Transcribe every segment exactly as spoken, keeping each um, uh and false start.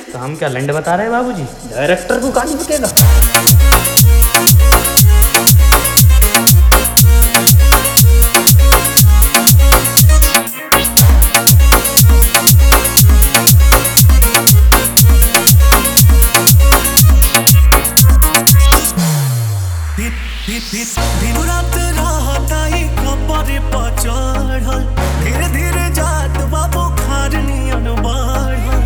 काम क्या लंड बता रहे हैं बाबूजी? डायरेक्टर को कहानी बतेगा। दिन रात रहताई कपरे पर चढ़ल, धीरे धीरे जात बाबू खार नियन बढ़ल।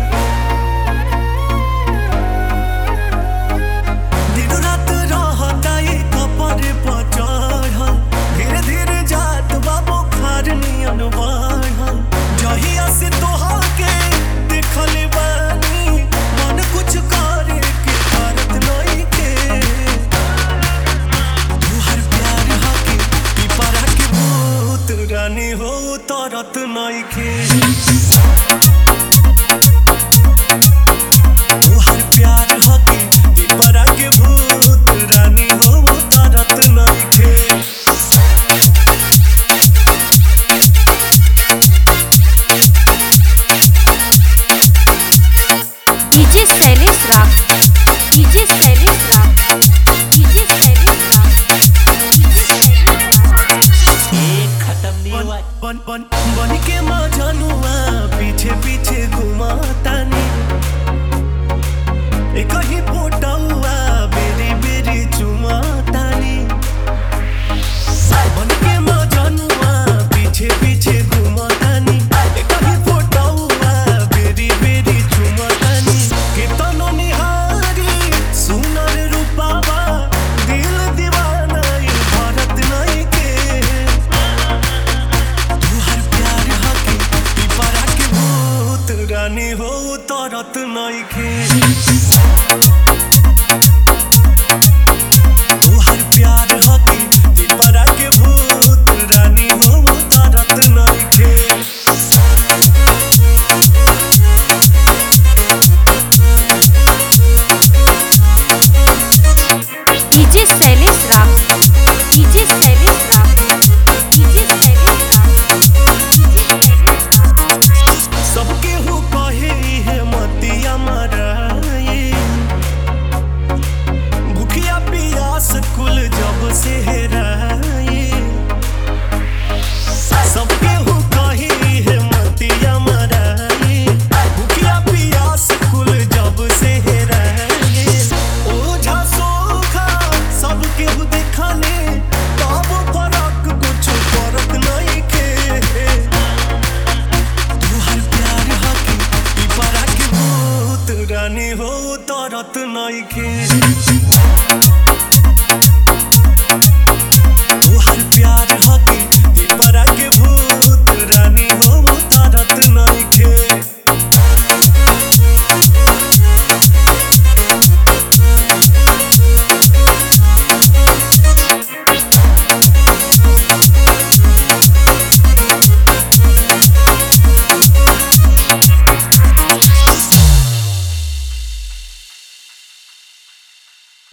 दिन रात रहताई कपरे पर चढ़ल, धीरे धीरे जात बाबू खार नियन बढ़ल। जहिया से तोहा के देखल बानी, मन कुछ करे के करत नहीं के। रानी हो तरत नइखे, तोहर प्यार हकी पिपरा के भूत। रानी हो तरत नइखे। डीजे शैलेश राग, डीजे शैलेश राग, डीजे शैलेश राग, बन बन बन के मजनुआ पीछे पीछे घुमातानी, एक ही फोटोआ बेरी बेरी चुमातानी। बन के मजनुआ पीछे पीछे घुमातानी, एक ही फोटोआ बेरी बेरी चुमातानी। केतनो निहारी सुनर रूपावा, दिल दीवाना ई भरत नहीं के। रानी हो तरत नइखे, तोहर प्यार हकी पिपरा के भूत। रानी हो तरत नइखे। डीजे शैलेश राग, डीजे शैलेश राग, डीजे शैलेश राग, डीजे शैलेश राग। सबके हो कहे है मतिया मराए, भूखिया पियास कुल जब से हेराए। सबके हो कहे है मतिया मराए, भूखिया पियास कुल जब से हेराए। ओझा सोखा सबके हो देखले, तब फरक कुछ फरक नहीं के। रानी हो तरत नइखे।